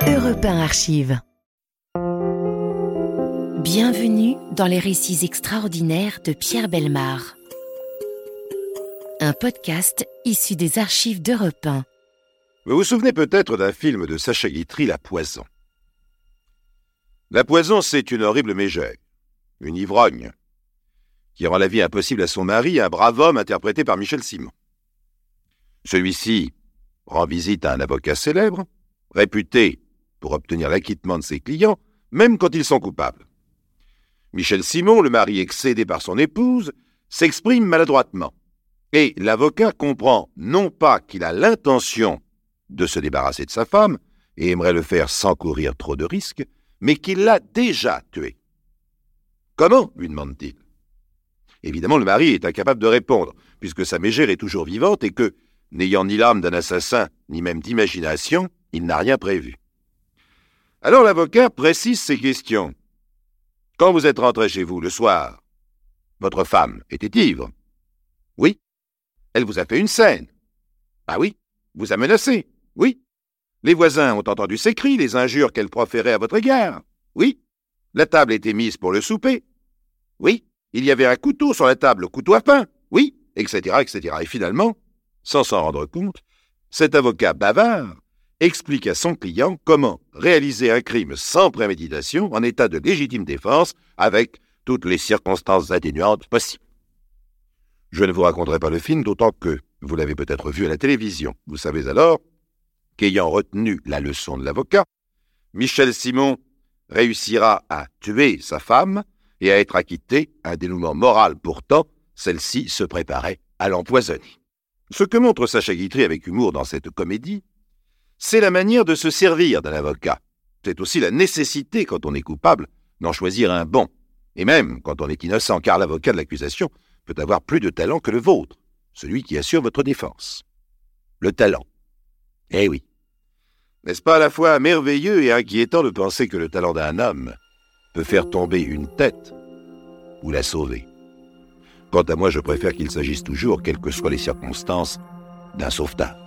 Europe 1 Archives. Bienvenue dans les récits extraordinaires de Pierre Bellemare. Un podcast issu des archives d'Europe 1. Vous vous souvenez peut-être d'un film de Sacha Guitry, La Poison. La poison, c'est une horrible mégère, une ivrogne, qui rend la vie impossible à son mari, un brave homme interprété par Michel Simon. Celui-ci rend visite à un avocat célèbre, réputé pour obtenir l'acquittement de ses clients, même quand ils sont coupables. Michel Simon, le mari excédé par son épouse, s'exprime maladroitement. Et l'avocat comprend non pas qu'il a l'intention de se débarrasser de sa femme, et aimerait le faire sans courir trop de risques, mais qu'il l'a déjà tuée. Comment ? Lui demande-t-il. Évidemment, le mari est incapable de répondre, puisque sa mégère est toujours vivante et que, n'ayant ni l'âme d'un assassin, ni même d'imagination, il n'a rien prévu. Alors l'avocat précise ses questions. Quand vous êtes rentré chez vous le soir, votre femme était ivre ? Oui. Elle vous a fait une scène ? Ah oui. Vous a menacé ? Oui. Les voisins ont entendu ses cris, les injures qu'elle proférait à votre égard ? Oui. La table était mise pour le souper ? Oui. Il y avait un couteau sur la table, le couteau à pain ? Oui, etc., etc. Et finalement, sans s'en rendre compte, cet avocat bavard explique à son client comment réaliser un crime sans préméditation en état de légitime défense avec toutes les circonstances atténuantes possibles. Je ne vous raconterai pas le film, d'autant que vous l'avez peut-être vu à la télévision. Vous savez alors qu'ayant retenu la leçon de l'avocat, Michel Simon réussira à tuer sa femme et à être acquitté, un dénouement moral pourtant, celle-ci se préparait à l'empoisonner. Ce que montre Sacha Guitry avec humour dans cette comédie, c'est la manière de se servir d'un avocat. C'est aussi la nécessité, quand on est coupable, d'en choisir un bon. Et même quand on est innocent, car l'avocat de l'accusation peut avoir plus de talent que le vôtre, celui qui assure votre défense. Le talent. Eh oui. N'est-ce pas à la fois merveilleux et inquiétant de penser que le talent d'un homme peut faire tomber une tête ou la sauver ? Quant à moi, je préfère qu'il s'agisse toujours, quelles que soient les circonstances, d'un sauvetage.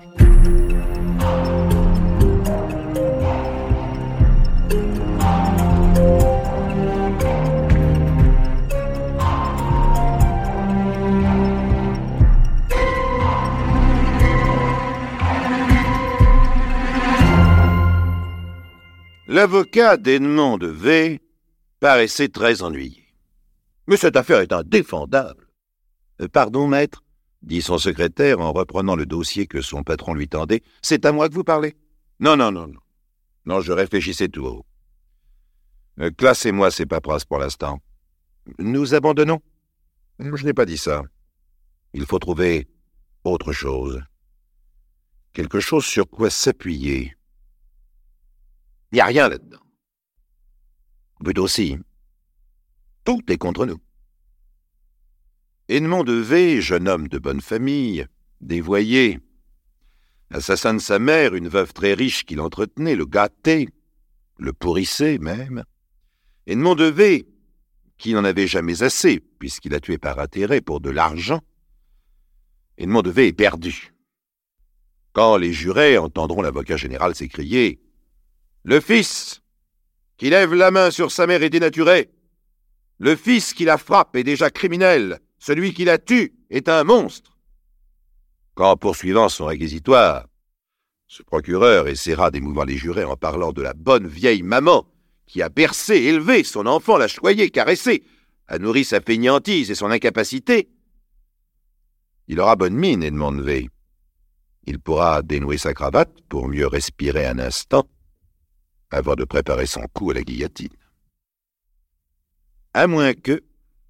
L'avocat d'Edmond de V paraissait très ennuyé. « Mais cette affaire est indéfendable. »« Pardon, maître ?» dit son secrétaire en reprenant le dossier que son patron lui tendait. « C'est à moi que vous parlez ?»« Non. Non, je réfléchissais tout haut. Classez-moi ces paperasses pour l'instant. Nous abandonnons ? Je n'ai pas dit ça. Il faut trouver autre chose. Quelque chose sur quoi s'appuyer. Il n'y a rien là-dedans. Plutôt si. Tout est contre nous. » Edmond de V, jeune homme de bonne famille, dévoyé, assassin de sa mère, une veuve très riche qui l'entretenait, le gâtait, le pourrissait même. Edmond de V, qui n'en avait jamais assez, puisqu'il a tué par intérêt pour de l'argent, Edmond de V est perdu. Quand les jurés entendront l'avocat général s'écrier « Le fils qui lève la main sur sa mère est dénaturé. Le fils qui la frappe est déjà criminel. Celui qui la tue est un monstre. » Quand, poursuivant son réquisitoire, ce procureur essaiera d'émouvoir les jurés en parlant de la bonne vieille maman qui a bercé, élevé son enfant, l'a choyé, caressé, a nourri sa fainéantise et son incapacité, il aura bonne mine, Edmond de V. Il pourra dénouer sa cravate pour mieux respirer un instant avant de préparer son coup à la guillotine. À moins que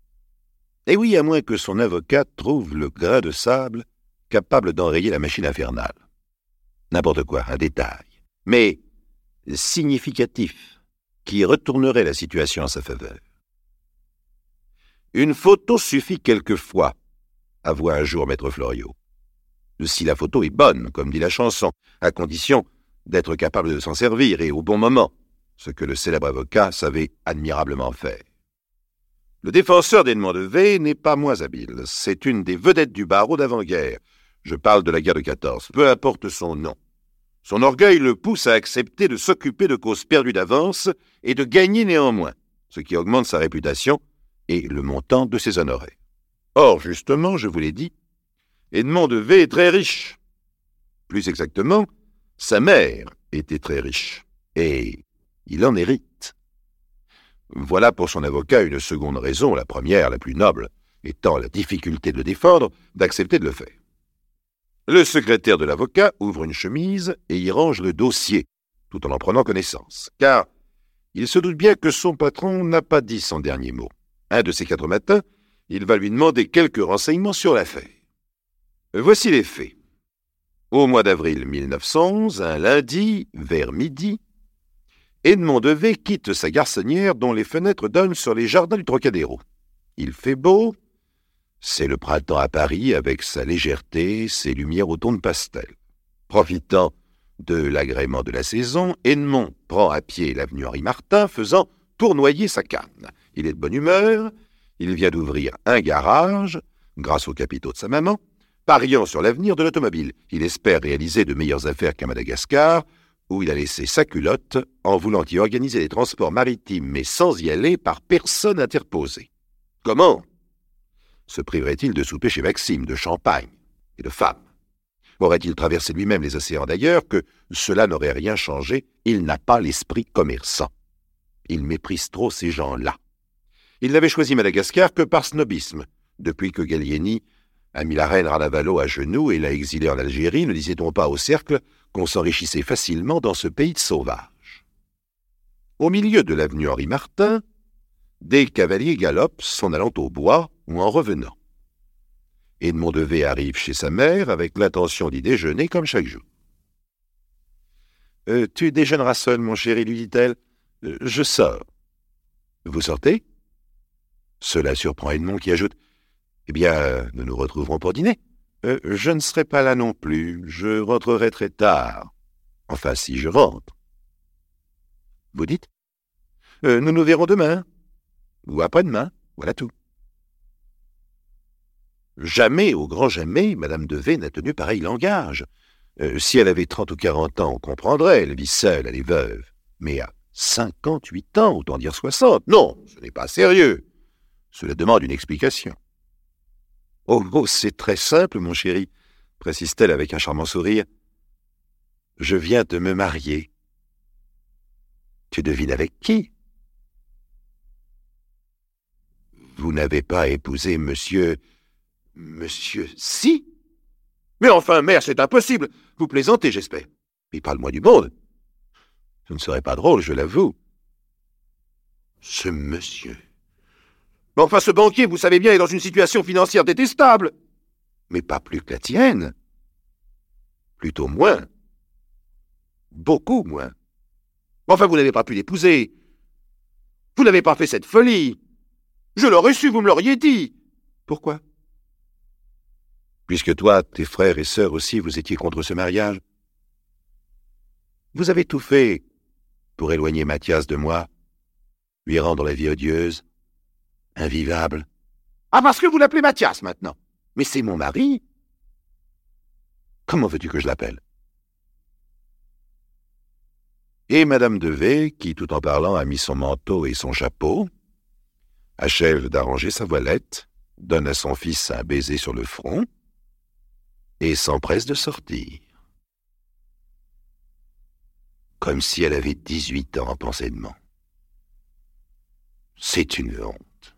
son avocat trouve le grain de sable capable d'enrayer la machine infernale. N'importe quoi, un détail, mais significatif, qui retournerait la situation en sa faveur. Une photo suffit quelquefois, avoua un jour Maître Floriot. Si la photo est bonne, comme dit la chanson, à condition d'être capable de s'en servir et au bon moment, ce que le célèbre avocat savait admirablement faire. Le défenseur d'Edmond de V n'est pas moins habile. C'est une des vedettes du barreau d'avant-guerre. Je parle de la guerre de 14, peu importe son nom. Son orgueil le pousse à accepter de s'occuper de causes perdues d'avance et de gagner néanmoins, ce qui augmente sa réputation et le montant de ses honoraires. Or, justement, je vous l'ai dit, Edmond de V est très riche. Plus exactement, sa mère était très riche, et il en hérite. Voilà pour son avocat une seconde raison, la première, la plus noble, étant la difficulté de le défendre, d'accepter de le faire. Le secrétaire de l'avocat ouvre une chemise et y range le dossier, tout en prenant connaissance, car il se doute bien que son patron n'a pas dit son dernier mot. Un de ces 4 matins, il va lui demander quelques renseignements sur l'affaire. Voici les faits. Au mois d'avril 1911, un lundi, vers midi, Edmond de V quitte sa garçonnière dont les fenêtres donnent sur les jardins du Trocadéro. Il fait beau, c'est le printemps à Paris avec sa légèreté, ses lumières au ton de pastel. Profitant de l'agrément de la saison, Edmond prend à pied l'avenue Henri-Martin, faisant tournoyer sa canne. Il est de bonne humeur, il vient d'ouvrir un garage, grâce aux capitaux de sa maman, pariant sur l'avenir de l'automobile. Il espère réaliser de meilleures affaires qu'à Madagascar, où il a laissé sa culotte en voulant y organiser les transports maritimes, mais sans y aller par personne interposée. Comment se priverait-il de souper chez Maxime, de champagne et de femmes? Aurait-il traversé lui-même les océans d'ailleurs que cela n'aurait rien changé? Il n'a pas l'esprit commerçant. Il méprise trop ces gens-là. Il n'avait choisi Madagascar que par snobisme. Depuis que Gallieni a mis la reine Ranavalo à genoux et l'a exilée en Algérie, ne disait-on pas au cercle qu'on s'enrichissait facilement dans ce pays de sauvages? Au milieu de l'avenue Henri-Martin, des cavaliers galopent, s'en allant au bois ou en revenant. Edmond de V arrive chez sa mère avec l'intention d'y déjeuner comme chaque jour. « Tu déjeuneras seul, mon chéri, lui dit-elle. Je sors. »« Vous sortez ?» Cela surprend Edmond qui ajoute « Eh bien, nous nous retrouverons pour dîner. Je ne serai pas là non plus, je rentrerai très tard. Enfin, si je rentre. » « Vous dites ? Nous nous verrons demain. Ou après-demain, voilà tout. » Jamais, au grand jamais, Madame de V n'a tenu pareil langage. Si elle avait 30 ou 40 ans, on comprendrait, elle vit seule, elle est veuve. Mais à 58 ans, autant dire 60, non, ce n'est pas sérieux. Cela demande une explication. « Oh, c'est très simple, mon chéri, » précise-t-elle avec un charmant sourire. « Je viens de me marier. » « Tu devines avec qui ? » ?»« Vous n'avez pas épousé monsieur... » « Monsieur... Si !»« Mais enfin, mère, c'est impossible. Vous plaisantez, j'espère. Mais parle-moi du monde. Ce ne serait pas drôle, je l'avoue. »« Ce monsieur... » »« Mais enfin, ce banquier, vous savez bien, est dans une situation financière détestable. »« Mais pas plus que la tienne. »« Plutôt moins. Beaucoup moins. » Enfin, vous n'avez pas pu l'épouser. Vous n'avez pas fait cette folie. Je l'aurais su, vous me l'auriez dit. Pourquoi ? Puisque toi, tes frères et sœurs aussi, vous étiez contre ce mariage. Vous avez tout fait pour éloigner Mathias de moi, lui rendre la vie odieuse, invivable. Ah, parce que vous l'appelez Mathias maintenant. Mais c'est mon mari. Comment veux-tu que je l'appelle ? Et Madame de V, qui tout en parlant a mis son manteau et son chapeau, achève d'arranger sa voilette, donne à son fils un baiser sur le front et s'empresse de sortir. Comme si elle avait 18 ans, pense Edmond. C'est une honte.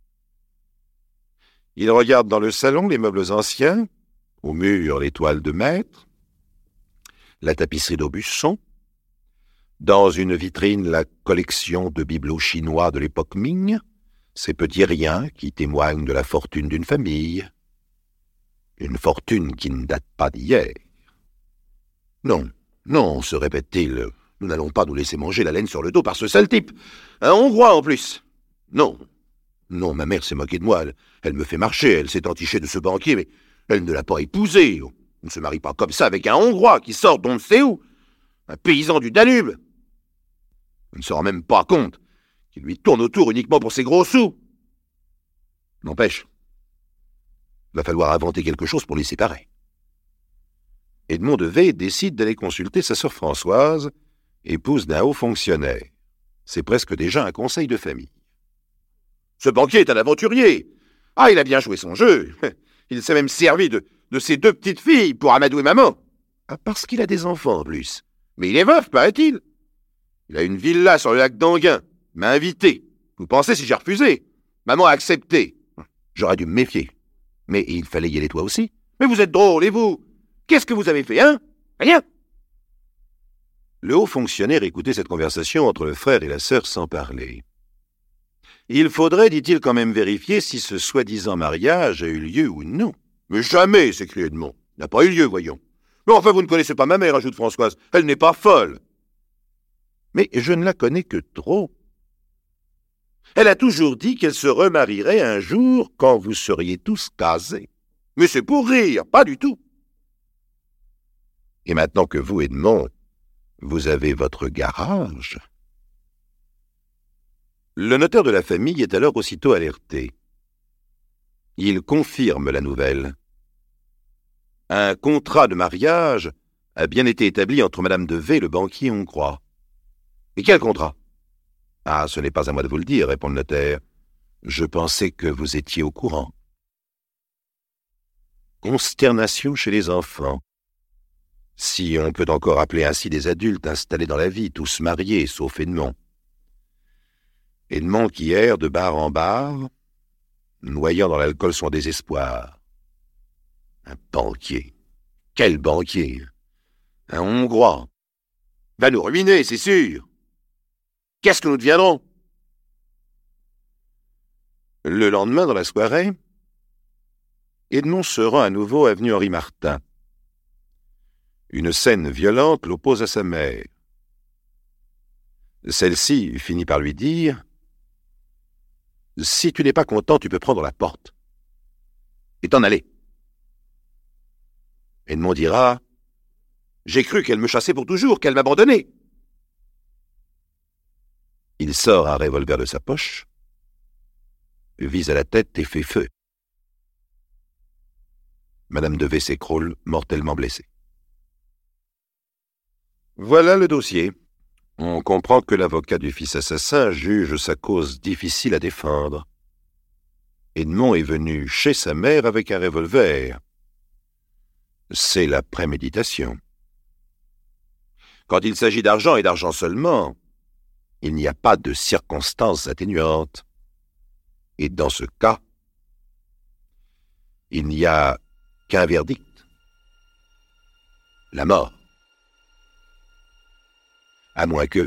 Il regarde dans le salon les meubles anciens, au mur les toiles de maître, la tapisserie d'Aubusson, dans une vitrine la collection de bibelots chinois de l'époque Ming, ces petits riens qui témoignent de la fortune d'une famille. Une fortune qui ne date pas d'hier. Non, non, se répète-t-il, nous n'allons pas nous laisser manger la laine sur le dos par ce sale type. Un Hongrois en plus. Non, non, ma mère s'est moquée de moi, elle me fait marcher, elle s'est entichée de ce banquier, mais elle ne l'a pas épousé. On ne se marie pas comme ça avec un Hongrois qui sort d'on ne sait où, un paysan du Danube. On ne se rend même pas compte qu'il lui tourne autour uniquement pour ses gros sous. N'empêche, il va falloir inventer quelque chose pour les séparer. Edmond de V décide d'aller consulter sa sœur Françoise, épouse d'un haut fonctionnaire. C'est presque déjà un conseil de famille. Ce banquier est un aventurier. Ah, il a bien joué son jeu. Il s'est même servi de ses 2 petites filles pour amadouer maman. Ah, parce qu'il a des enfants en plus. Mais il est veuf, paraît-il. Il a une villa sur le lac d'Anguin. Il m'a invité. Vous pensez si j'ai refusé? Maman a accepté. J'aurais dû me méfier. Mais il fallait y aller toi aussi. Mais vous êtes drôle, et vous? Qu'est-ce que vous avez fait, hein? Rien. Le haut fonctionnaire écoutait cette conversation entre le frère et la sœur sans parler. Il faudrait, dit-il, quand même vérifier si ce soi-disant mariage a eu lieu ou non. Mais jamais, s'écrie Edmond. Il n'a pas eu lieu, voyons. Mais enfin, vous ne connaissez pas ma mère, ajoute Françoise. Elle n'est pas folle. Mais je ne la connais que trop. Elle a toujours dit qu'elle se remarierait un jour quand vous seriez tous casés. Mais c'est pour rire, pas du tout. Et maintenant que vous, Edmond, vous avez votre garage. Le notaire de la famille est alors aussitôt alerté. Il confirme la nouvelle. Un contrat de mariage a bien été établi entre Madame de V et le banquier hongrois. Et quel contrat? Ah, ce n'est pas à moi de vous le dire, répond le notaire. Je pensais que vous étiez au courant. Consternation chez les enfants. Si on peut encore appeler ainsi des adultes installés dans la vie, tous mariés, sauf Edmond. Edmond qui erre de bar en bar, noyant dans l'alcool son désespoir. Un banquier. Quel banquier? Un Hongrois. Va nous ruiner, c'est sûr. Qu'est-ce que nous deviendrons? Le lendemain, dans la soirée, Edmond se rend à nouveau avenue Henri Martin. Une scène violente l'oppose à sa mère. Celle-ci finit par lui dire « Si tu n'es pas content, tu peux prendre la porte et t'en aller. » Edmond dira « J'ai cru qu'elle me chassait pour toujours, qu'elle m'abandonnait. » Il sort un revolver de sa poche, vise à la tête et fait feu. Madame de V s'écroule, mortellement blessée. Voilà le dossier. On comprend que l'avocat du fils assassin juge sa cause difficile à défendre. Edmond est venu chez sa mère avec un revolver. C'est la préméditation. Quand il s'agit d'argent et d'argent seulement, il n'y a pas de circonstances atténuantes. Et dans ce cas, il n'y a qu'un verdict. La mort. À moins que...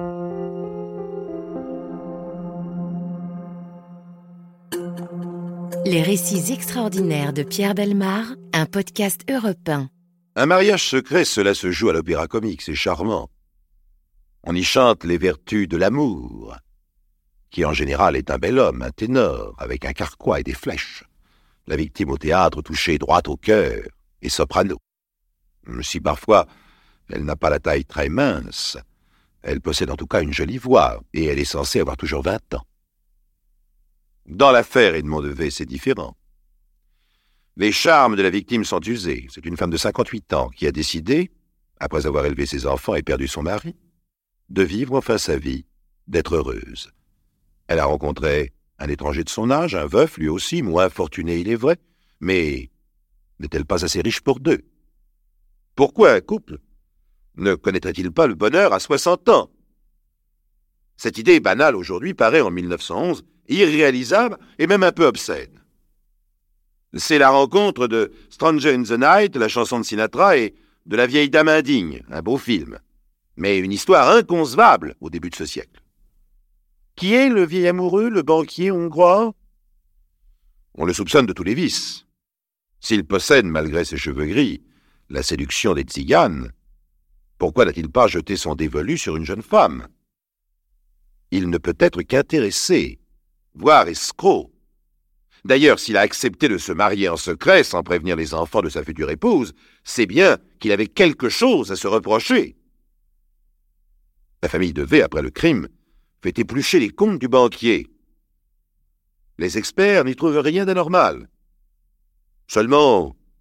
Les récits extraordinaires de Pierre Bellemare, un podcast Europe 1. Un mariage secret, cela se joue à l'Opéra-Comique, c'est charmant. On y chante les vertus de l'amour, qui en général est un bel homme, un ténor, avec un carquois et des flèches. La victime au théâtre touchée droit au cœur, et soprano. Si parfois elle n'a pas la taille très mince, elle possède en tout cas une jolie voix, et elle est censée avoir toujours 20 ans. Dans l'affaire Edmond de V, c'est différent. Les charmes de la victime sont usés. C'est une femme de 58 ans qui a décidé, après avoir élevé ses enfants et perdu son mari, de vivre enfin sa vie, d'être heureuse. Elle a rencontré un étranger de son âge, un veuf, lui aussi, moins fortuné il est vrai, mais n'est-elle pas assez riche pour deux? Pourquoi un couple ne connaîtrait-il pas le bonheur à 60 ans? Cette idée banale aujourd'hui paraît en 1911 irréalisable et même un peu obscène. C'est la rencontre de Stranger in the Night, la chanson de Sinatra, et de La vieille dame indigne, un beau film, mais une histoire inconcevable au début de ce siècle. Qui est le vieil amoureux, le banquier hongrois? On le soupçonne de tous les vices. S'il possède, malgré ses cheveux gris, la séduction des tziganes, pourquoi n'a-t-il pas jeté son dévolu sur une jeune femme? Il ne peut être qu'intéressé, voire escroc. D'ailleurs, s'il a accepté de se marier en secret sans prévenir les enfants de sa future épouse, c'est bien qu'il avait quelque chose à se reprocher. La famille de V, après le crime, fait éplucher les comptes du banquier. Les experts n'y trouvent rien d'anormal. Seulement,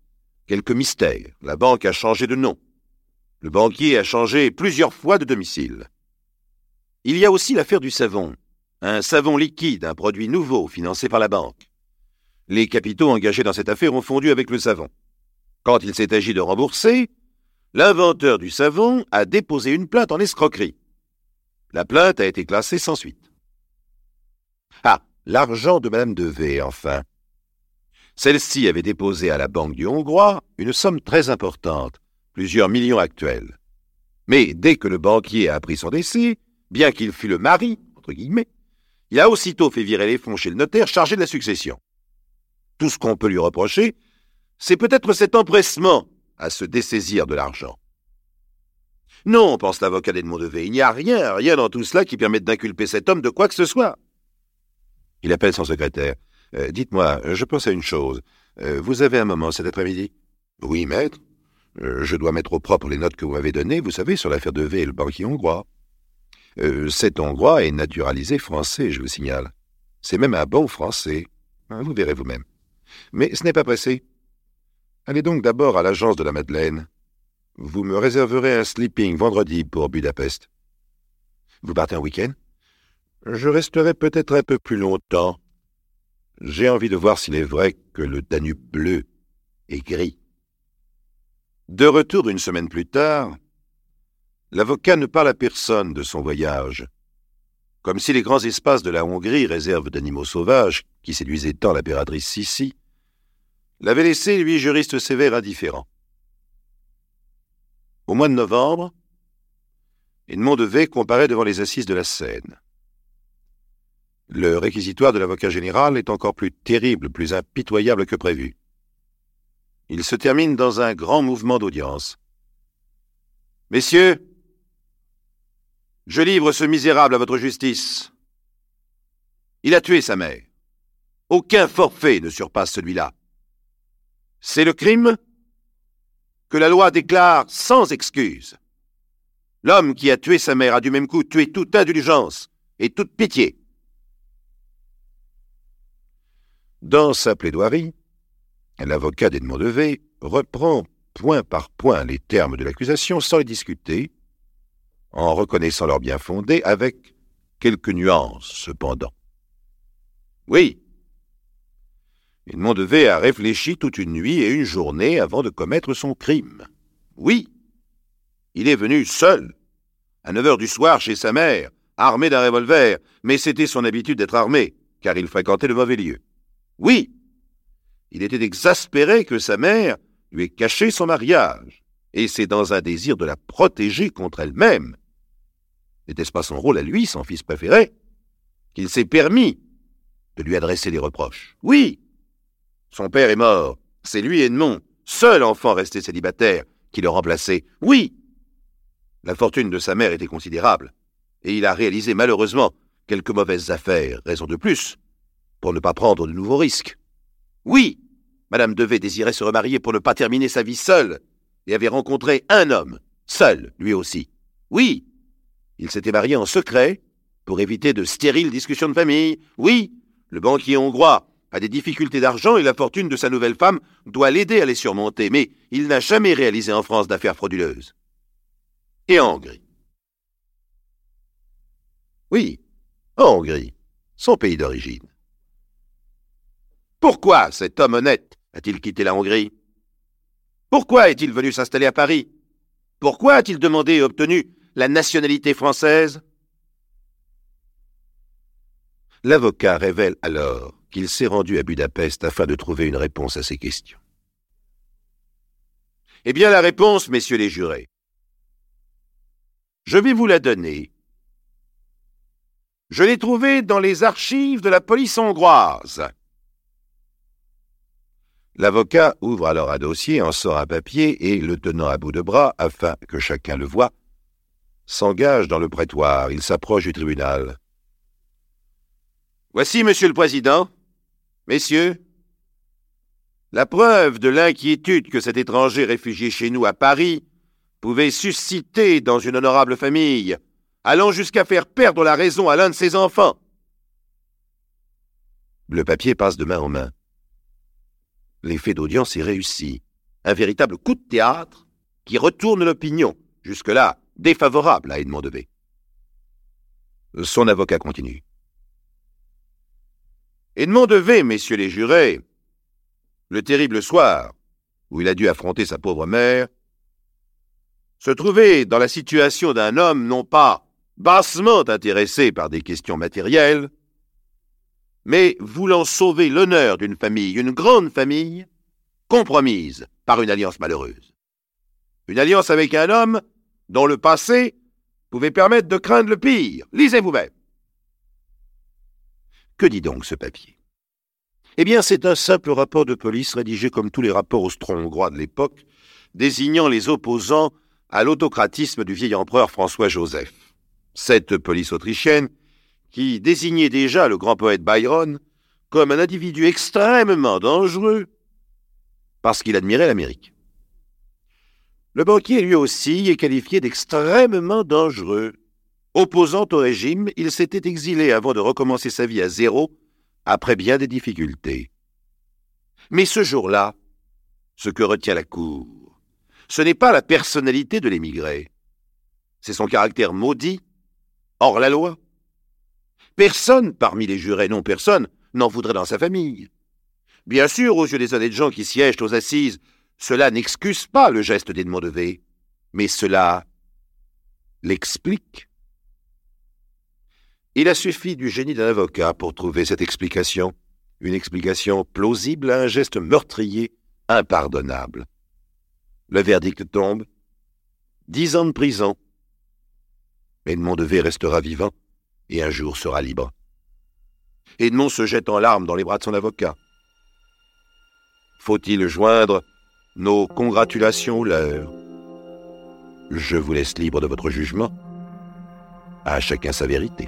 quelques mystères. La banque a changé de nom. Le banquier a changé plusieurs fois de domicile. Il y a aussi l'affaire du savon. Un savon liquide, un produit nouveau financé par la banque. Les capitaux engagés dans cette affaire ont fondu avec le savon. Quand il s'est agi de rembourser, l'inventeur du savon a déposé une plainte en escroquerie. La plainte a été classée sans suite. Ah, l'argent de Madame de V, enfin. Celle-ci avait déposé à la Banque du Hongrois une somme très importante, plusieurs millions actuels. Mais dès que le banquier a appris son décès, bien qu'il fût le mari, entre guillemets, il a aussitôt fait virer les fonds chez le notaire chargé de la succession. Tout ce qu'on peut lui reprocher, c'est peut-être cet empressement à se dessaisir de l'argent. Non, pense l'avocat d'Edmond de V, il n'y a rien dans tout cela qui permette d'inculper cet homme de quoi que ce soit. Il appelle son secrétaire. Dites-moi, je pense à une chose. Vous avez un moment cet après-midi? Oui, maître. Je dois mettre au propre les notes que vous m'avez données, vous savez, sur l'affaire de V et le banquier hongrois. Cet Hongrois est naturalisé français, je vous signale. C'est même un bon français. Vous verrez vous-même. Mais ce n'est pas pressé. Allez donc d'abord à l'agence de la Madeleine. Vous me réserverez un sleeping vendredi pour Budapest. Vous partez en week-end? Je resterai peut-être un peu plus longtemps. J'ai envie de voir s'il est vrai que le Danube bleu est gris. De retour une semaine plus tard, l'avocat ne parle à personne de son voyage, comme si les grands espaces de la Hongrie, réserve d'animaux sauvages, qui séduisaient tant l'impératrice Sissi, l'avaient laissé, lui, juriste sévère, indifférent. Au mois de novembre, Edmond de V comparaît devant les assises de la Seine. Le réquisitoire de l'avocat général est encore plus terrible, plus impitoyable que prévu. Il se termine dans un grand mouvement d'audience. « Messieurs, je livre ce misérable à votre justice. Il a tué sa mère. Aucun forfait ne surpasse celui-là. C'est le crime que la loi déclare sans excuse. L'homme qui a tué sa mère a du même coup tué toute indulgence et toute pitié. » Dans sa plaidoirie, l'avocat d'Edmond de V reprend point par point les termes de l'accusation sans les discuter, en reconnaissant leur bien fondé avec quelques nuances cependant. Oui, Edmond de V a réfléchi toute une nuit et une journée avant de commettre son crime. Oui, il est venu seul, à 9 heures du soir chez sa mère, armé d'un revolver, mais c'était son habitude d'être armé, car il fréquentait le mauvais lieu. Oui, il était exaspéré que sa mère lui ait caché son mariage, et c'est dans un désir de la protéger contre elle-même. N'était-ce pas son rôle à lui, son fils préféré, qu'il s'est permis de lui adresser des reproches? Oui, son père est mort, c'est lui, Edmond, seul enfant resté célibataire, qui le remplaçait. Oui, la fortune de sa mère était considérable, et il a réalisé malheureusement quelques mauvaises affaires, raison de plus, pour ne pas prendre de nouveaux risques. Oui, Madame de V désirait se remarier pour ne pas terminer sa vie seule, et avait rencontré un homme, seul, lui aussi. Oui, il s'était marié en secret, pour éviter de stériles discussions de famille. Oui, le banquier hongrois a des difficultés d'argent et la fortune de sa nouvelle femme doit l'aider à les surmonter, mais il n'a jamais réalisé en France d'affaires frauduleuses. Et en Hongrie? Oui, en Hongrie, son pays d'origine. Pourquoi cet homme honnête a-t-il quitté la Hongrie? Pourquoi est-il venu s'installer à Paris? Pourquoi a-t-il demandé et obtenu la nationalité française? L'avocat révèle alors qu'il s'est rendu à Budapest afin de trouver une réponse à ces questions. Eh bien, la réponse, messieurs les jurés, je vais vous la donner. Je l'ai trouvée dans les archives de la police hongroise. L'avocat ouvre alors un dossier, en sort un papier et, le tenant à bout de bras, afin que chacun le voie, s'engage dans le prétoire. Il s'approche du tribunal. « Voici, Monsieur le Président, messieurs, la preuve de l'inquiétude que cet étranger réfugié chez nous à Paris pouvait susciter dans une honorable famille, allant jusqu'à faire perdre la raison à l'un de ses enfants. » Le papier passe de main en main. L'effet d'audience est réussi. un véritable coup de théâtre qui retourne l'opinion, jusque-là défavorable à Edmond de V. Son avocat continue. Edmond de V, messieurs les jurés, le terrible soir où il a dû affronter sa pauvre mère, se trouvait dans la situation d'un homme non pas bassement intéressé par des questions matérielles, mais voulant sauver l'honneur d'une famille, une grande famille, compromise par une alliance malheureuse. Une alliance avec un homme dont le passé pouvait permettre de craindre le pire. Lisez vous-même. Que dit donc ce papier? Eh bien, c'est un simple rapport de police rédigé comme tous les rapports austro-hongrois de l'époque, désignant les opposants à l'autocratisme du vieil empereur François-Joseph. Cette police autrichienne, qui désignait déjà le grand poète Byron comme un individu extrêmement dangereux parce qu'il admirait l'Amérique. Le banquier, lui aussi, est qualifié d'extrêmement dangereux. Opposant au régime, il s'était exilé avant de recommencer sa vie à zéro, après bien des difficultés. Mais ce jour-là, ce que retient la Cour, ce n'est pas la personnalité de l'émigré, c'est son caractère maudit, hors la loi. Personne parmi les jurés, non personne, n'en voudrait dans sa famille. Bien sûr, aux yeux des honnêtes gens qui siègent aux assises, cela n'excuse pas le geste d'Edmond de V, mais cela l'explique. Il a suffi du génie d'un avocat pour trouver cette explication, une explication plausible à un geste meurtrier, impardonnable. Le verdict tombe, 10 ans de prison. Edmond de V restera vivant et un jour sera libre. Edmond se jette en larmes dans les bras de son avocat. Faut-il joindre nos congratulations aux leurs? Je vous laisse libre de votre jugement. À chacun sa vérité.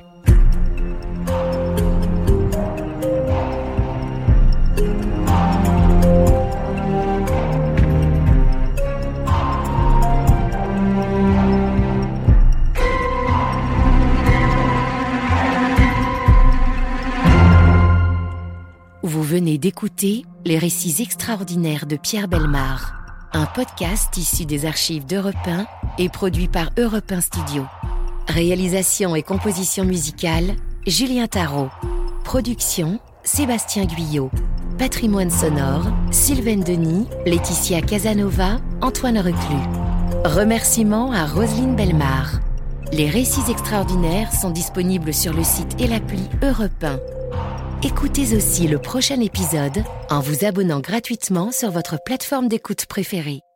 Vous venez d'écouter Les récits extraordinaires de Pierre Bellemare, un podcast issu des archives d'Europe 1 et produit par Europe 1 Studio. Réalisation et composition musicale, Julien Tarot. Production, Sébastien Guyot. Patrimoine sonore, Sylvaine Denis, Laetitia Casanova, Antoine Reclus. Remerciements à Roselyne Bellemare. Les récits extraordinaires sont disponibles sur le site et l'appli Europe 1. Écoutez aussi le prochain épisode en vous abonnant gratuitement sur votre plateforme d'écoute préférée.